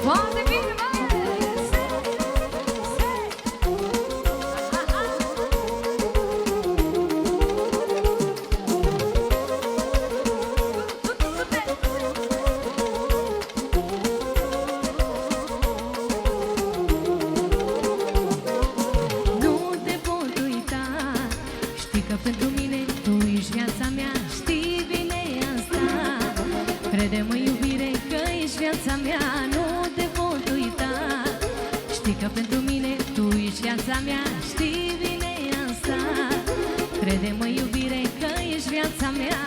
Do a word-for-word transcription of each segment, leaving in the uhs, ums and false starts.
Foarte bine, mă! Nu te pot uita, știi că pentru mine tu ești viața mea, știi bine asta. Crede-mă, iubire, că ești viața mea, nu te pot uita. Știi că pentru mine tu ești viața mea, știi bine asta. Crede-mă, iubire, că ești viața mea.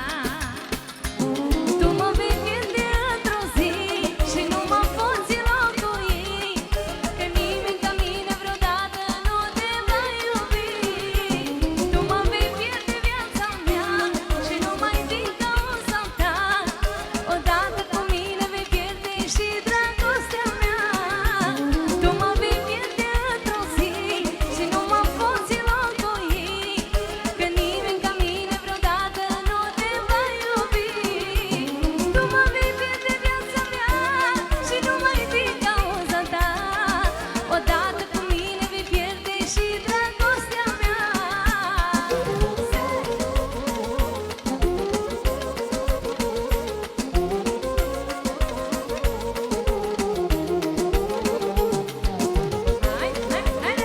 Tu mă vei pierde într-o zi și nu mă poți înlocui, că nimeni ca mine vreodată nu te va iubi. Tu mă vei pierde viața mea și nu mai din cauza ta. Odată cu mine vei pierde și dragostea mea. Tu mă vei pierde într-o zi și nu mă poți înlocui, că nimeni ca mine vreodată nu te va iubi. Tu mă vei pierde viața mea și nu mai din cauza ta. Odată cu mine vei pierde și dragostea mea. Hai, hai, haide!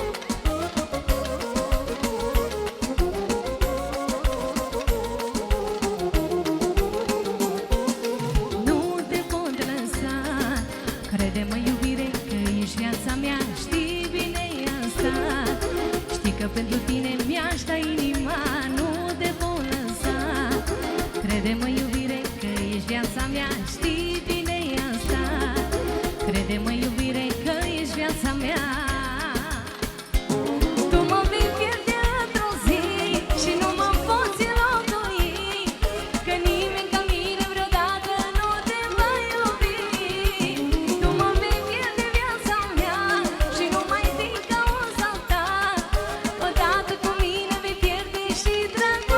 Nu te pot lăsa, crede-mă, iubire, că ești viața mea, știi bine asta. Știi că pentru tine mi-aș da inima, nu te pot lăsa. Crede-mă, iubire, că ești viața mea, știi bine asta. Crede-mă, iubire, că ești viața mea. Tu mă vei pierde într-o zi și nu mă poți înlocui, că nimeni ca mine vreodată nu te va iubi. Tu mă vei pierde viața mea și nu mai din cauza ta. Odată cu mine vei pierde și dragostea.